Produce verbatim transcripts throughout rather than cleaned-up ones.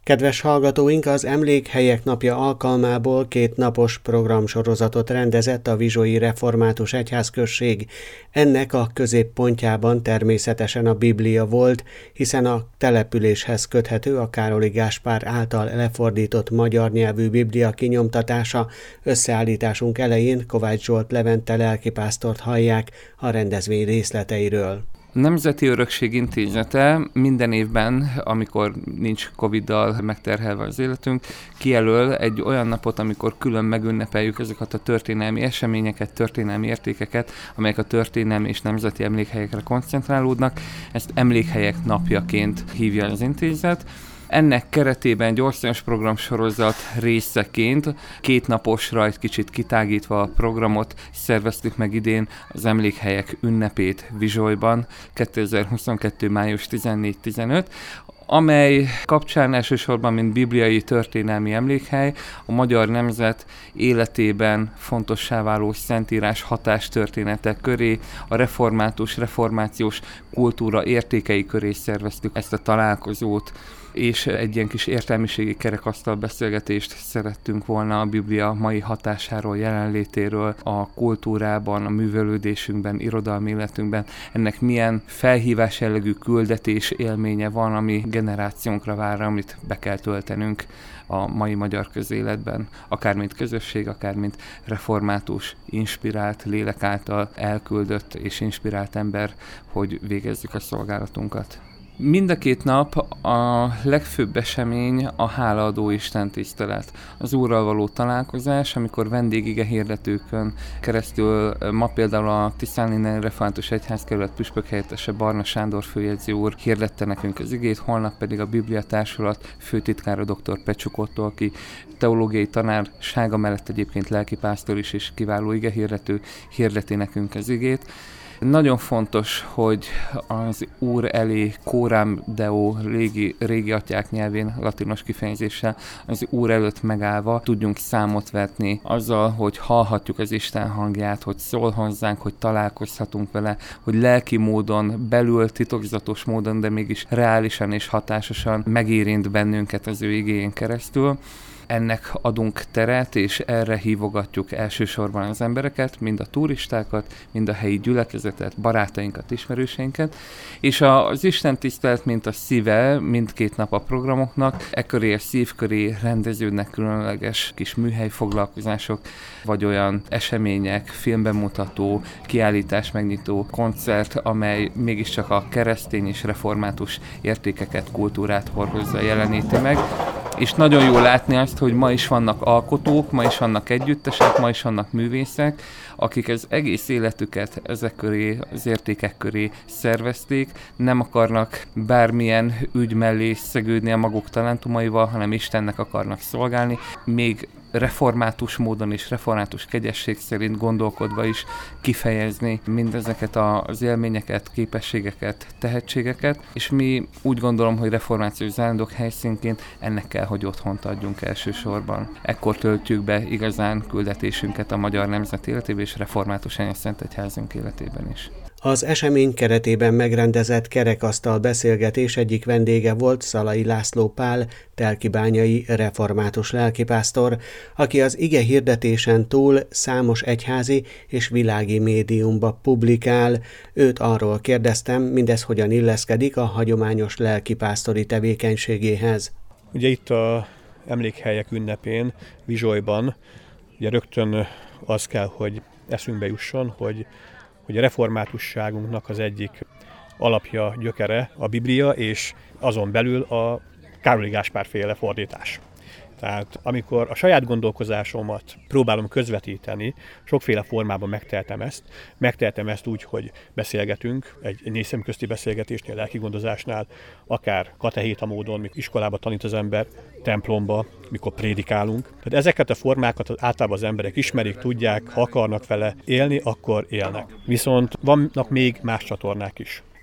Kedves hallgatóink, az Emlékhelyek Napja alkalmából két napos programsorozatot rendezett a Vizsolyi Református Egyházközség. Ennek a középpontjában természetesen a Biblia volt, hiszen a településhez köthető a Károly Gáspár által lefordított magyar nyelvű Biblia kinyomtatása. Összeállításunk elején Kovács Zsolt Levente lelkipásztort hallják a rendezvény részleteiről. A Nemzeti Örökség Intézete minden évben, amikor nincs Coviddal megterhelve az életünk, kijelöl egy olyan napot, amikor külön megünnepeljük ezeket a történelmi eseményeket, történelmi értékeket, amelyek a történelmi és nemzeti emlékhelyekre koncentrálódnak. Ezt Emlékhelyek Napjaként hívja az intézet. Ennek keretében gyorszános programsorozat részeként két naposra egy kicsit kitágítva a programot szerveztük meg idén az Emlékhelyek ünnepét Vizsolyban kétezer-huszonkettő. május tizennégy-tizenöt, amely kapcsán elsősorban, mint bibliai történelmi emlékhely, a magyar nemzet életében fontossá váló szentírás hatástörténetek köré, a református, reformációs kultúra értékei köré szerveztük ezt a találkozót, és egy ilyen kis értelmiségi kerekasztal beszélgetést szerettünk volna a Biblia mai hatásáról, jelenlétéről, a kultúrában, a művelődésünkben, irodalmi életünkben. Ennek milyen felhívás jellegű küldetés élménye van, ami generációnkra vár, amit be kell töltenünk a mai magyar közéletben, akár mint közösség, akár mint református, inspirált, lélek által elküldött és inspirált ember, hogy végezzük a szolgálatunkat. Mind a két nap a legfőbb esemény a hálaadó Isten tisztelet. Az Úrral való találkozás, amikor vendégige hirdetőkön keresztül, ma például a Tiszáninneni Református Egyházkerület püspökhelyettese Barna Sándor főjegyző úr hirdette nekünk az igét, holnap pedig a Biblia Társulat főtitkára dr. Pecsuk Otto, aki teológiai tanársága mellett egyébként lelkipásztor is és kiváló igehirdető, hirdeti nekünk az igét. Nagyon fontos, hogy az Úr elé Coram Deo, régi, régi atyák nyelvén, latinos kifejezéssel, az Úr előtt megállva tudjunk számot vetni azzal, hogy hallhatjuk az Isten hangját, hogy szól hozzánk, hogy találkozhatunk vele, hogy lelki módon, belül titokzatos módon, de mégis reálisan és hatásosan megérint bennünket az ő igéjén keresztül. Ennek adunk teret, és erre hívogatjuk elsősorban az embereket, mind a turistákat, mind a helyi gyülekezetet, barátainkat, ismerőseinket, és az Isten tisztelet, mint a szíve mindkét nap a programoknak, e köré a szív köré rendeződnek különleges kis műhelyfoglalkozások, vagy olyan események, filmbemutató, kiállítás megnyitó koncert, amely mégiscsak a keresztény és református értékeket, kultúrát hordozza, jeleníti meg. És nagyon jó látni azt, hogy ma is vannak alkotók, ma is vannak együttesek, ma is vannak művészek, akik az egész életüket ezek köré, az értékek köré szervezték, nem akarnak bármilyen ügy mellé szegődni a maguk talentumaival, hanem Istennek akarnak szolgálni, még református módon és református kegyesség szerint gondolkodva is kifejezni mindezeket az élményeket, képességeket, tehetségeket, és mi úgy gondolom, hogy reformációs zárándok helyszínként ennek kell, hogy otthont adjunk elsősorban. Ekkor töltjük be igazán küldetésünket a magyar nemzet életében és református Anyaszentegyházunk életében is. Az esemény keretében megrendezett kerekasztal beszélgetés egyik vendége volt Szalai László Pál, telkibányai református lelkipásztor, aki az ige hirdetésen túl számos egyházi és világi médiumba publikál. Őt arról kérdeztem, mindez hogyan illeszkedik a hagyományos lelkipásztori tevékenységéhez. Ugye itt a Emlékhelyek ünnepén, Vizsolyban, ugye rögtön az kell, hogy eszünkbe jusson, hogy hogy a reformátusságunknak az egyik alapja, gyökere a Biblia, és azon belül a Károly Gáspár féle fordítás. Tehát amikor a saját gondolkozásomat próbálom közvetíteni, sokféle formában megtehetem ezt. Megtehetem ezt úgy, hogy beszélgetünk, egy, egy négy szemközti beszélgetésnél, lelkigondozásnál, akár katehéta módon, mikor iskolába tanít az ember, templomba, mikor prédikálunk. Tehát ezeket a formákat általában az emberek ismerik, tudják, ha akarnak vele élni, akkor élnek. Viszont vannak még más csatornák is.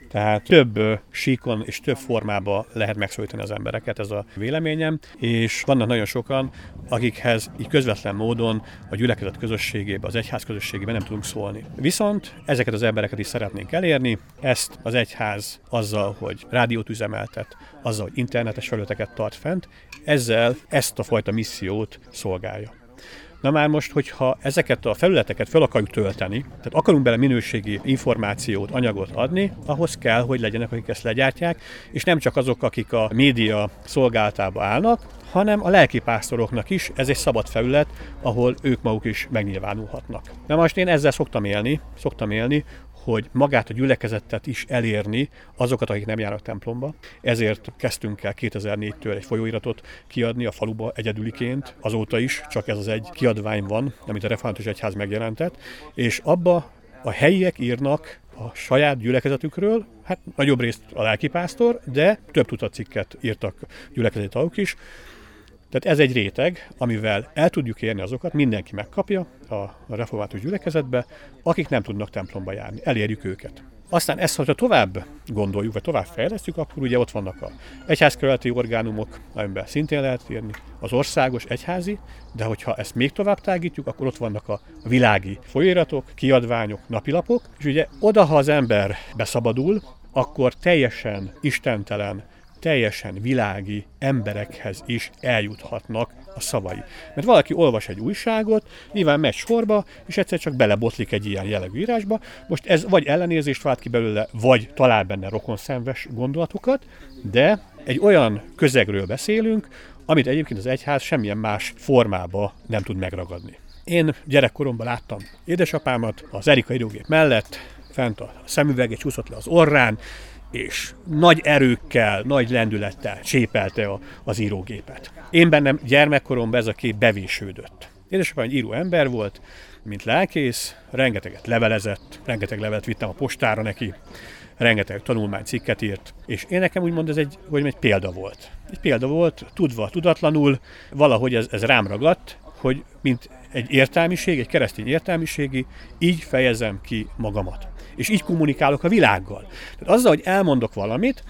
Tehát több síkon és több formában lehet megszólítani az embereket, ez a véleményem, és vannak nagyon sokan, akikhez így közvetlen módon a gyülekezet közösségében, az egyház közösségében nem tudunk szólni. Viszont ezeket az embereket is szeretnénk elérni, ezt az egyház azzal, hogy rádiót üzemeltet, azzal, hogy internetes felületeket tart fent, ezzel ezt a fajta missziót szolgálja. Na már most, hogyha ezeket a felületeket fel akarjuk tölteni, tehát akarunk bele minőségi információt, anyagot adni, ahhoz kell, hogy legyenek, akik ezt legyártják, és nem csak azok, akik a média szolgálatába állnak, hanem a lelkipásztoroknak is ez egy szabad felület, ahol ők maguk is megnyilvánulhatnak. Na most én ezzel szoktam élni, szoktam élni, hogy magát a gyülekezetet is elérni azokat, akik nem járnak templomba. Ezért kezdtünk el kétezer-négytől egy folyóiratot kiadni a faluba egyedüliként, azóta is csak ez az egy kiadvány van, amit a Református Egyház megjelentett, és abba a helyiek írnak a saját gyülekezetükről, hát nagyobb részt a lelkipásztor, de több tucat cikket írtak gyülekezeti tagok is. Tehát ez egy réteg, amivel el tudjuk érni azokat, mindenki megkapja a református gyülekezetbe, akik nem tudnak templomba járni. Elérjük őket. Aztán ezt, ha tovább gondoljuk, vagy tovább fejlesztjük, akkor ugye ott vannak az egyházkerületi orgánumok, amiben szintén lehet írni, az országos egyházi, de hogyha ezt még tovább tágítjuk, akkor ott vannak a világi folyóiratok, kiadványok, napilapok, és ugye oda, ha az ember beszabadul, akkor teljesen istentelen, teljesen világi emberekhez is eljuthatnak a szavai. Mert valaki olvas egy újságot, nyilván megy sorba, és egyszer csak belebotlik egy ilyen jellegű írásba. Most ez vagy ellenérzést vált ki belőle, vagy talál benne rokonszenves gondolatokat, de egy olyan közegről beszélünk, amit egyébként az egyház semmilyen más formába nem tud megragadni. Én gyerekkoromban láttam édesapámat az Erika írógép mellett, fent a szemüvege csúszott le az orrán, és nagy erőkkel, nagy lendülettel csépelte a, az írógépet. Én bennem gyermekkoromban ez a kép bevésődött. Édesapám egy író ember volt, mint lelkész, rengeteget levelezett, rengeteg levelet vittem a postára neki, rengeteg tanulmánycikket írt, és én nekem úgymond ez egy, hogy egy példa volt. Egy példa volt, tudva, tudatlanul, valahogy ez, ez rám ragadt, hogy mint egy értelmiség, egy keresztény értelmiségi, így fejezem ki magamat. És így kommunikálok a világgal. Tehát azzal, hogy elmondok valamit,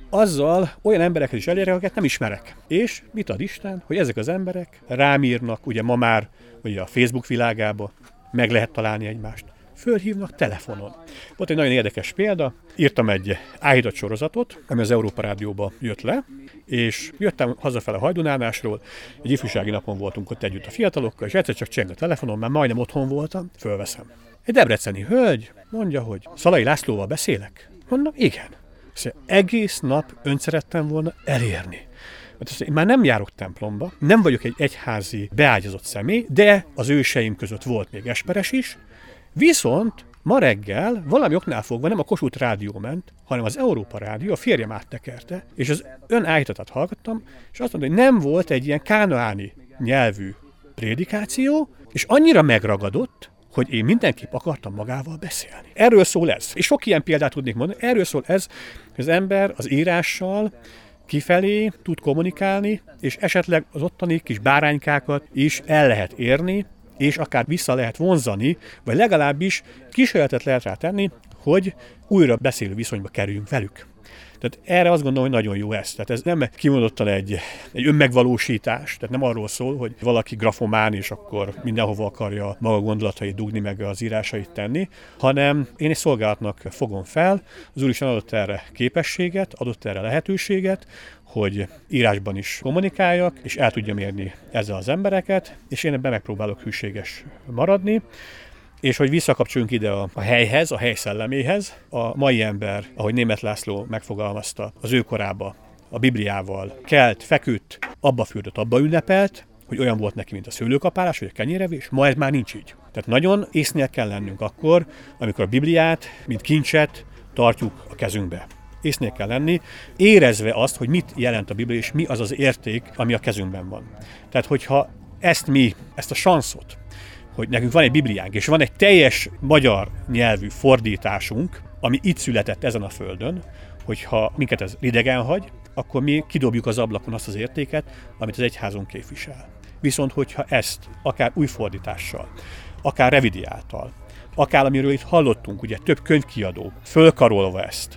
azzal olyan embereket is elérek, akiket nem ismerek. És mit ad Isten, hogy ezek az emberek rám írnak, ugye ma már ugye a Facebook világába meg lehet találni egymást. Fölhívnak telefonon. Volt egy nagyon érdekes példa, írtam egy áhított sorozatot, ami az Európa Rádióba jött le, és jöttem hazafele Hajdunálásról, egy ifjúsági napon voltunk ott együtt a fiatalokkal, és egyszer csak cseng a telefonon, már majdnem otthon voltam, fölveszem. Egy debreceni hölgy mondja, hogy Szalai Lászlóval beszélek? Mondom, igen. Szóval egész nap önt szerettem volna elérni. Mert én már nem járok templomba, nem vagyok egy egyházi beágyazott személy, de az őseim között volt még esperes is, viszont ma reggel valami oknál fogva nem a Kossuth Rádió ment, hanem az Európa Rádió, a férjem áttekerte, és az ön áhítatát hallgattam, és azt mondta, hogy nem volt egy ilyen kánaáni nyelvű prédikáció, és annyira megragadott, hogy én mindenképp akartam magával beszélni. Erről szól ez. És sok ilyen példát tudnék mondani. Erről szól ez, hogy az ember az írással kifelé tud kommunikálni, és esetleg az ottani kis báránykákat is el lehet érni, és akár vissza lehet vonzani, vagy legalábbis kísérletet lehet rá tenni, hogy újra beszélő viszonyba kerüljünk velük. Tehát erre azt gondolom, hogy nagyon jó ez. Tehát ez nem kimondottan egy, egy önmegvalósítás, tehát nem arról szól, hogy valaki grafomán, és akkor mindenhova akarja maga gondolatait dugni, meg az írásait tenni, hanem én egy szolgálatnak fogom fel, az Úristen adott erre képességet, adott erre lehetőséget, hogy írásban is kommunikáljak, és el tudjam érni ezzel az embereket, és én ebben megpróbálok hűséges maradni, és hogy visszakapcsoljunk ide a, a helyhez, a hely szelleméhez. A mai ember, ahogy Németh László megfogalmazta, az ő korába a Bibliával kelt, feküdt, abba fürdött, abba ünnepelt, hogy olyan volt neki, mint a szőlőkapálás, vagy a kenyérevés. Ma ez már nincs így. Tehát nagyon észnél kell lennünk akkor, amikor a Bibliát, mint kincset tartjuk a kezünkbe. Észnél kell lenni, érezve azt, hogy mit jelent a Biblia, és mi az az érték, ami a kezünkben van. Tehát, hogyha ezt mi, ezt a sanszot, hogy nekünk van egy Bibliánk, és van egy teljes magyar nyelvű fordításunk, ami itt született ezen a földön, hogyha minket ez idegen hagy, akkor mi kidobjuk az ablakon azt az értéket, amit az egyházunk képvisel. Viszont, hogyha ezt akár új fordítással, akár revidiáltal, akár amiről itt hallottunk, ugye több könyvkiadó, fölkarolva ezt,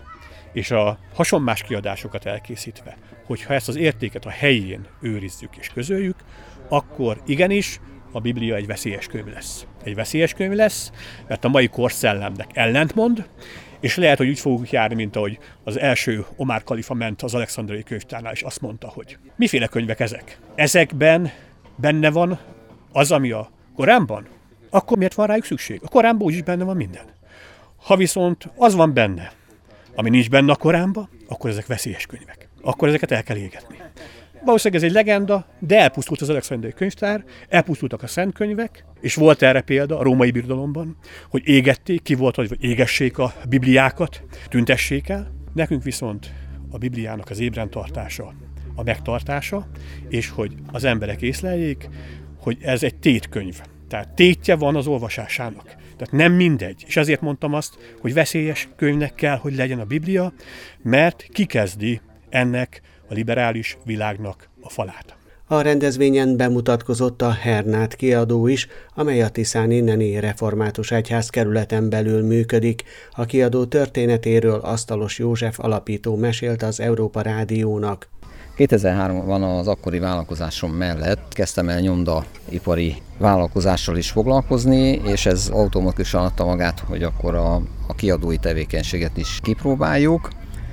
és a hasonmás kiadásokat elkészítve, hogyha ezt az értéket a helyén őrizzük és közöljük, akkor igenis a Biblia egy veszélyes könyv lesz. Egy veszélyes könyv lesz, mert a mai korszellemnek ellentmond, és lehet, hogy úgy fogunk járni, mint ahogy az első Omar kalifa ment az Alexandriai könyvtárnál, és azt mondta, hogy miféle könyvek ezek? Ezekben benne van az, ami a Koránban? Akkor miért van rájuk szükség? A Koránban úgyis benne van minden. Ha viszont az van benne, ami nincs benne a Koránban, akkor ezek veszélyes könyvek. Akkor ezeket el kell égetni. Valószínűleg ez egy legenda, de elpusztult az Alexandriai könyvtár, elpusztultak a szent könyvek, és volt erre példa a római birodalomban, hogy égették, ki volt, hogy égessék a Bibliákat, tüntessék el. Nekünk viszont a Bibliának az ébren tartása, a megtartása, és hogy az emberek észleljék, hogy ez egy tétkönyv. Tehát tétje van az olvasásának. Tehát nem mindegy. És ezért mondtam azt, hogy veszélyes könyvnek kell, hogy legyen a Biblia, mert kikezdi ennek a liberális világnak a falát. A rendezvényen bemutatkozott a Hernát kiadó is, amely a Tiszáni Neni Református Egyház kerületen belül működik. A kiadó történetéről Asztalos József alapító mesélt az Európa Rádiónak. kétezer-háromban az akkori vállalkozásom mellett kezdtem el nyomdaipari vállalkozással is foglalkozni, és ez automatikusan adta magát, hogy akkor a, a kiadói tevékenységet is kipróbáljuk.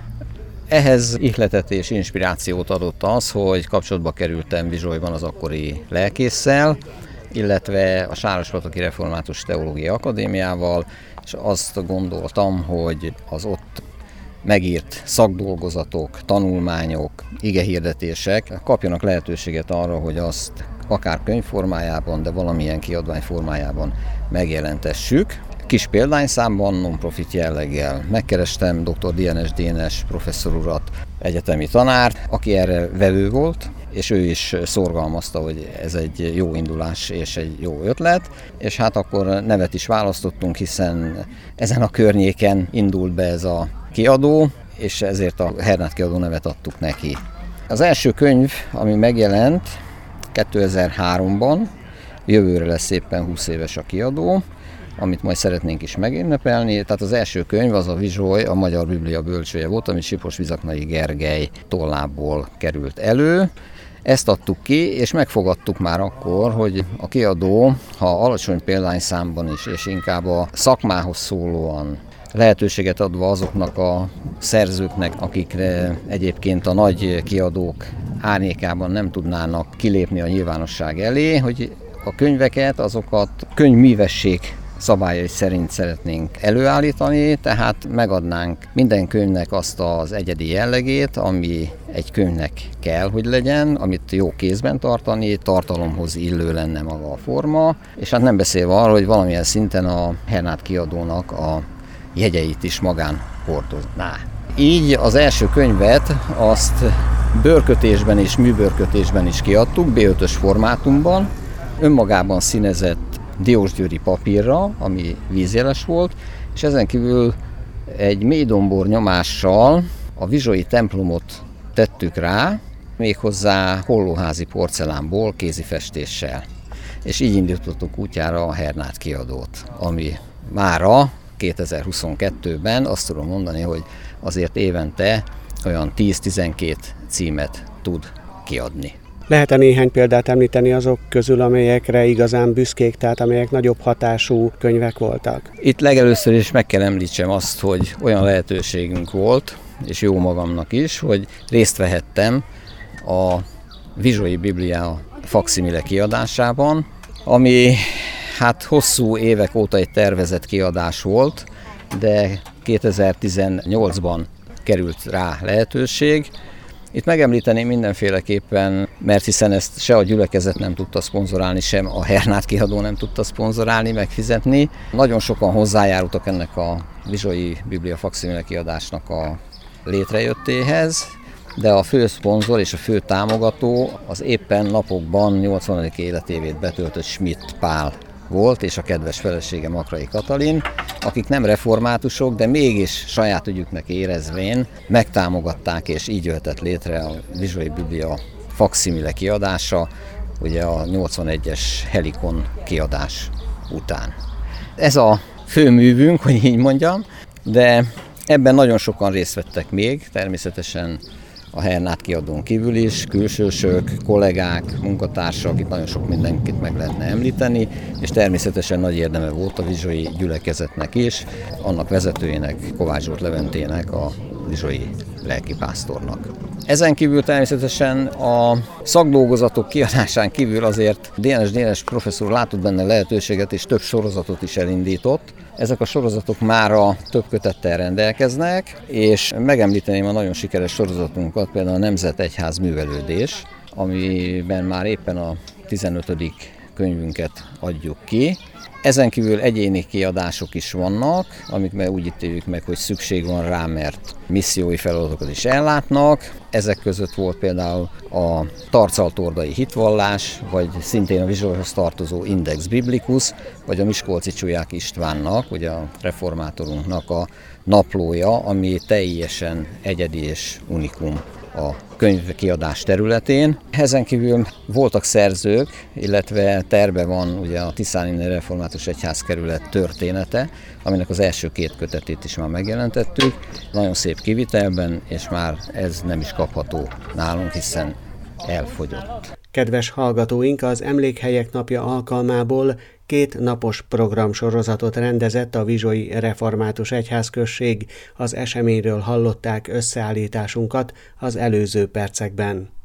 Ehhez ihletet és inspirációt adott az, hogy kapcsolatba kerültem Vizsolyban az akkori lelkésszel, illetve a Sárospataki Református Teológiai Akadémiával, és azt gondoltam, hogy az ott megírt szakdolgozatok, tanulmányok, igehirdetések kapjanak lehetőséget arra, hogy azt akár könyv formájában, de valamilyen kiadvány formájában megjelentessük. Kis példányszámban, non-profit jelleggel megkerestem dr. Dienes Dénes professzor urat, egyetemi tanárt, aki erre vevő volt, és ő is szorgalmazta, hogy ez egy jó indulás és egy jó ötlet, és hát akkor nevet is választottunk, hiszen ezen a környéken indult be ez a kiadó, és ezért a Hernát kiadó nevet adtuk neki. Az első könyv, ami megjelent kétezer-háromban, jövőre lesz éppen húsz éves a kiadó, amit majd szeretnénk is megünnepelni. Tehát az első könyv az a Vizsoly, a Magyar Biblia bölcsője volt, amit Sipos-Vizaknai Gergely tollából került elő. Ezt adtuk ki, és megfogadtuk már akkor, hogy a kiadó, ha alacsony példányszámban is, és inkább a szakmához szólóan lehetőséget adva azoknak a szerzőknek, akikre egyébként a nagy kiadók árnyékában nem tudnának kilépni a nyilvánosság elé, hogy a könyveket, azokat könyvművesség szabályai szerint szeretnénk előállítani, tehát megadnánk minden könyvnek azt az egyedi jellegét, ami egy könyvnek kell, hogy legyen, amit jó kézben tartani, tartalomhoz illő lenne maga a forma, és hát nem beszélve arról, hogy valamilyen szinten a Hernát kiadónak a jegyeit is magán hordozná. Így az első könyvet azt bőrkötésben és műbőrkötésben is kiadtuk, bé ötös formátumban, önmagában színezett diósgyőri papírra, ami vízjeles volt, és ezen kívül egy mélydombor nyomással a vizsolyi templomot tettük rá, méghozzá hollóházi porcelánból kézifestéssel. És így indítottuk útjára a Hernát kiadót, ami mára kétezer-huszonkettőben azt tudom mondani, hogy azért évente olyan tíz-tizenkét címet tud kiadni. Lehet-e néhány példát említeni azok közül, amelyekre igazán büszkék, tehát amelyek nagyobb hatású könyvek voltak? Itt legelőször is meg kell említsem azt, hogy olyan lehetőségünk volt, és jó magamnak is, hogy részt vehettem a Vizsolyi Biblia fakszimile kiadásában, ami hát hosszú évek óta egy tervezett kiadás volt, de kétezer-tizennyolcban került rá lehetőség. Itt megemlíteném mindenféleképpen, mert hiszen ezt se a gyülekezet nem tudta szponzorálni, sem a Hernát kiadó nem tudta szponzorálni, megfizetni. Nagyon sokan hozzájárultak ennek a Vizsolyi Biblia fakszimile kiadásnak a létrejöttéhez, de a fő szponzor és a fő támogató az éppen napokban nyolcvanadik életévét betöltött Schmidt Pál volt, és a kedves felesége Makrai Katalin, akik nem reformátusok, de mégis saját ügyüknek érezvén megtámogatták, és így jöhetett létre a Vizsolyi Biblia fakszimile kiadása, ugye a nyolcvanegyes Helikon kiadás után. Ez a fő művünk, hogy így mondjam, de Ebben nagyon sokan részt vettek még, természetesen a Hernát kiadón kívül is, külsősök, kollégák, munkatársak, itt nagyon sok mindenkit meg lehetne említeni, és természetesen nagy érdeme volt a vizsai gyülekezetnek is, annak vezetőjének, Kovács Zsolt Leventének, a vizsai lelkipásztornak. Ezen kívül természetesen a szakdolgozatok kiadásán kívül azért Dénes Dénes professzor látott benne lehetőséget, és több sorozatot is elindított. Ezek a sorozatok mára több kötettel rendelkeznek, és megemlíteném a nagyon sikeres sorozatunkat, például a Nemzetegyház művelődés, amiben már éppen a tizenötödik könyvünket adjuk ki. Ezen kívül egyéni kiadások is vannak, amikben úgy ítéljük meg, hogy szükség van rá, mert missziói feladatokat is ellátnak. Ezek között volt például a Tarcaltordai hitvallás, vagy szintén a Vizsajhoz tartozó Index Biblicus, vagy a Miskolci Csulyák Istvánnak, ugye a reformátorunknak a naplója, ami teljesen egyedi és unikum a könyvkiadás területén. Ezen kívül voltak szerzők, illetve terve van ugye a Tiszáni Református Egyházkerület története, aminek az első két kötetét is már megjelentettük. Nagyon szép kivitelben, és már ez nem is kapható nálunk, hiszen elfogyott. Kedves hallgatóink, az Emlékhelyek Napja alkalmából két napos programsorozatot rendezett a Vizsai Református Egyházközség. Az eseményről hallották összeállításunkat az előző percekben.